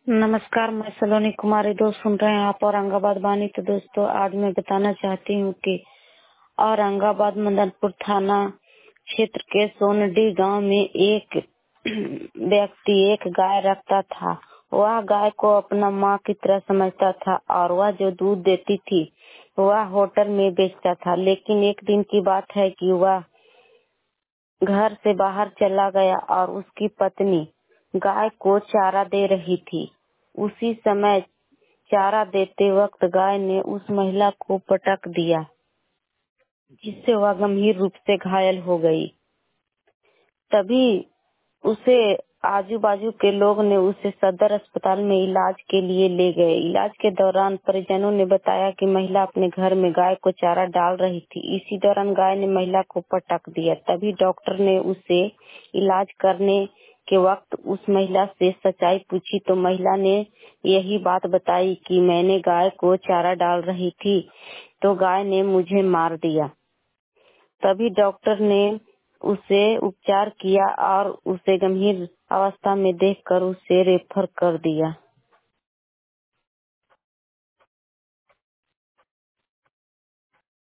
नमस्कार, मैं सलोनी कुमारी। दोस्त सुन रहे हैं आप औरंगाबाद बानी। तो दोस्तों, आज मैं बताना चाहती हूँ कि औरंगाबाद मदनपुर थाना क्षेत्र के सोनडी गांव में एक व्यक्ति एक गाय रखता था। वह गाय को अपना माँ की तरह समझता था और वह जो दूध देती थी वह होटल में बेचता था। लेकिन एक दिन की बात है कि वह घर से बाहर चला गया और उसकी पत्नी गाय को चारा दे रही थी। उसी समय चारा देते वक्त गाय ने उस महिला को पटक दिया, जिससे वह गंभीर रूप से घायल हो गई। तभी उसे आजू बाजू के लोग ने उसे सदर अस्पताल में इलाज के लिए ले गए। इलाज के दौरान परिजनों ने बताया कि महिला अपने घर में गाय को चारा डाल रही थी। इसी दौरान गाय ने महिला को पटक दिया। तभी डॉक्टर ने उसे इलाज करने के वक्त उस महिला से सच्चाई पूछी तो महिला ने यही बात बताई कि मैंने गाय को चारा डाल रही थी तो गाय ने मुझे मार दिया। तभी डॉक्टर ने उसे उपचार किया और उसे गंभीर अवस्था में देखकर उसे रेफर कर दिया।